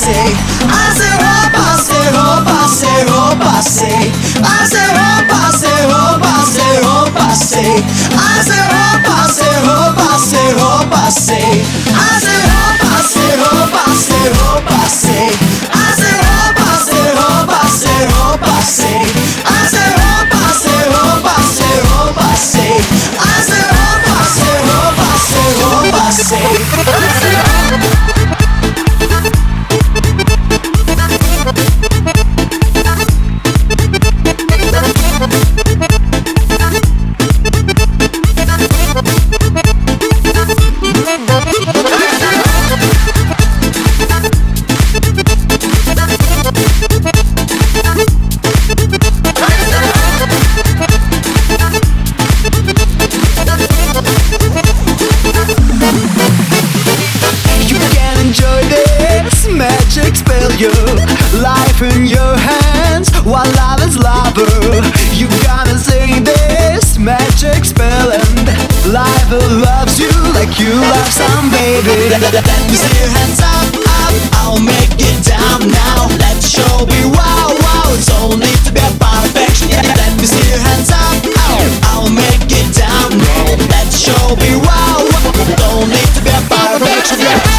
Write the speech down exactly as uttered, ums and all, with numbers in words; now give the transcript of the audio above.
passei. Acerrou, passeou, passeou, passei. Acerrou, passeou, passeou, passei. Acerrou, passeou, passeou, passei. Acerrou, passeou, passeou, passei. Acerrou, passeou, passeou, passei. Acerrou, passeou, passeou, passei. Acerrou, passeou, passeou, passei. Life in your hands, while love is lover. You gotta say this magic spell, and life loves you like you love some baby. Let, let, let me see your hands up, up. I'll make it down now. Let the show be wow, wow. It's all need to be a perfection. Yeah, let me see your hands up, up. I'll make it down now. Let the show be wow, wow. Don't need to be a perfection. Yeah.